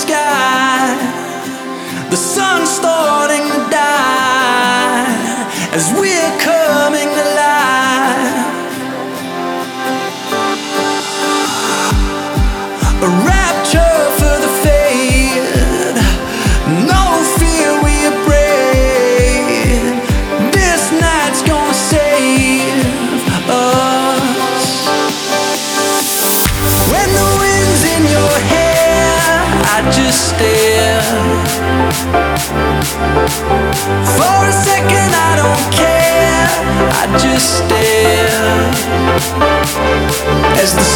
sky. The sun's starting to die as we're coming to life. A rapture for the fade, no fear we are brave. This night's gonna save us. When the wind's in your hair, I just stare. For a second I don't care, I just stare as the